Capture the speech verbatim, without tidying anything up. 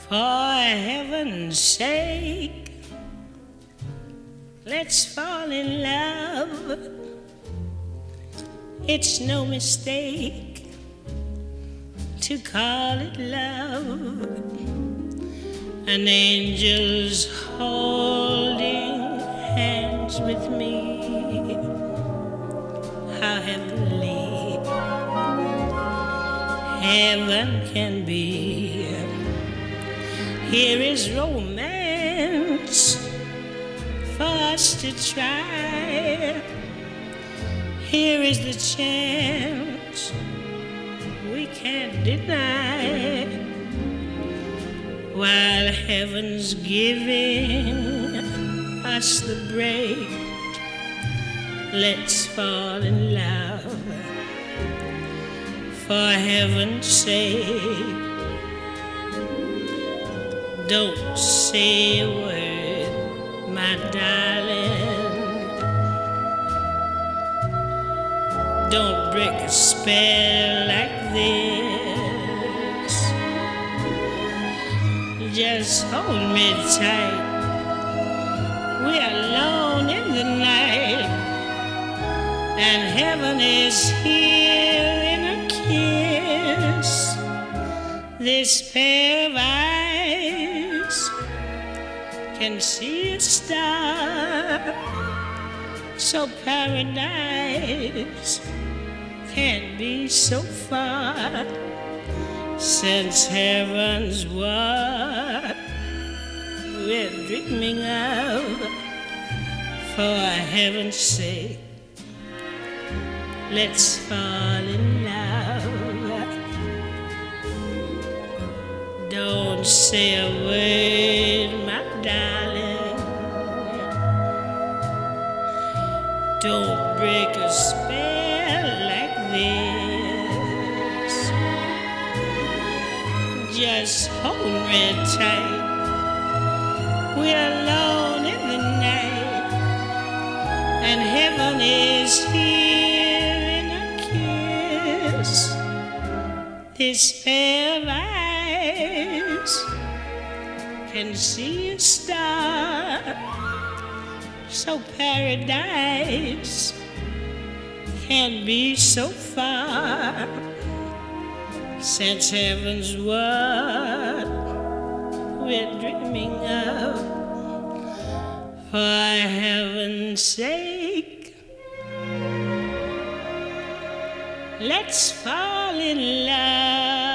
For heaven's sake, let's fall in love. It's no mistake to call it love. An angel's holding hands with me. How heavenly heaven can be. Here is romance for us to try. Here is the chance we can't deny. While heaven's giving us the break, let's fall in love. For heaven's sake, don't say a word, my darling. Don't break a spell like this. Just hold me tight. We're alone in the night, and heaven is here in a kiss. This pair of eyes can see a star, so paradise can't be so far, since heaven's what we're dreaming of. For heaven's sake, let's fall in love. Don't say a word, my darling. Don't break a spell like this. Just hold me tight. We're alone in the night, and heaven is here in a kiss. This pair of eyes can see a star, so paradise can't be so far, since heaven's what we're dreaming of. For heaven's sake, let's fall in love.